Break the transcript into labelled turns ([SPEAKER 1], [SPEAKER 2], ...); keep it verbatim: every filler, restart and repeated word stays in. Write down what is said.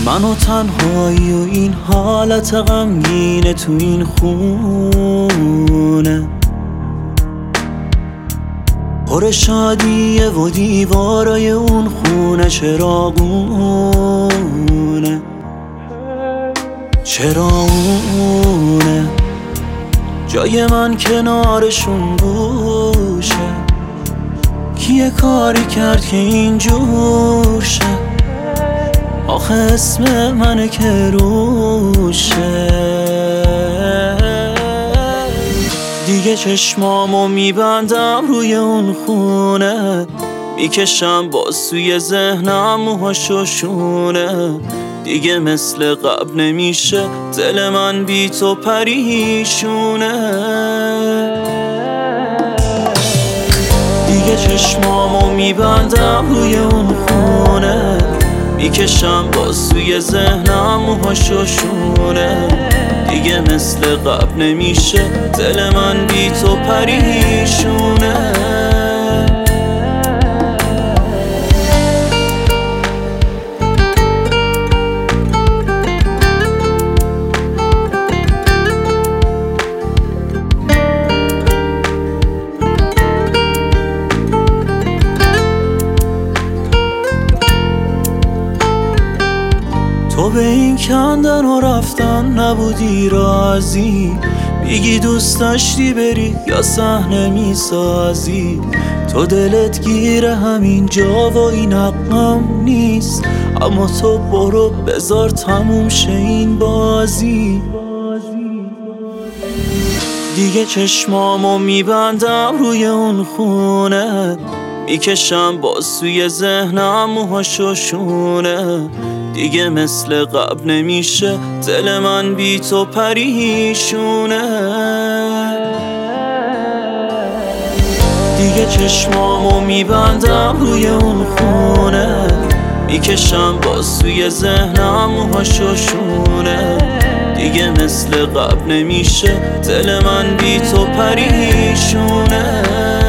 [SPEAKER 1] من و تنهایی و این حالت غمگینه تو این خونه، پر شادیه و دیوارای اون خونه چراغونه، چراغونه. جای من کنارشون گوشه، کیه کاری کرد که اینجور شه؟ آخه اسم منه که روشه. دیگه چشمامو میبندم روی اون خونه، میکشم باز سوی ذهنم موهاشو شونه. دیگه مثل قبل نمیشه دل من بی تو پریشونه. دیگه چشمامو میبندم روی اون خونه، میکشم باز سوی ذهنم موهاشو شونه. دیگه مثل قبل نمیشه دل من بی تو پریشونه. تو به این کندن و رفتن نبودی راضی، میگی دوست داشتی بری یا صحنه میسازی. تو دلت گیره همین جا و این حقم نیست، اما تو برو بذار تموم شه این بازی. دیگه چشمامو میبندم روی اون خونه، میکشم باز سوی ذهنم موهاشو شونه. دیگه مثل قبل نمیشه دل من بی تو پریشونه. دیگه چشمامو میبندم روی اون خونه، میکشم باز سوی ذهنم موهاشو شونه. دیگه مثل قبل نمیشه دل من بی تو پریشونه.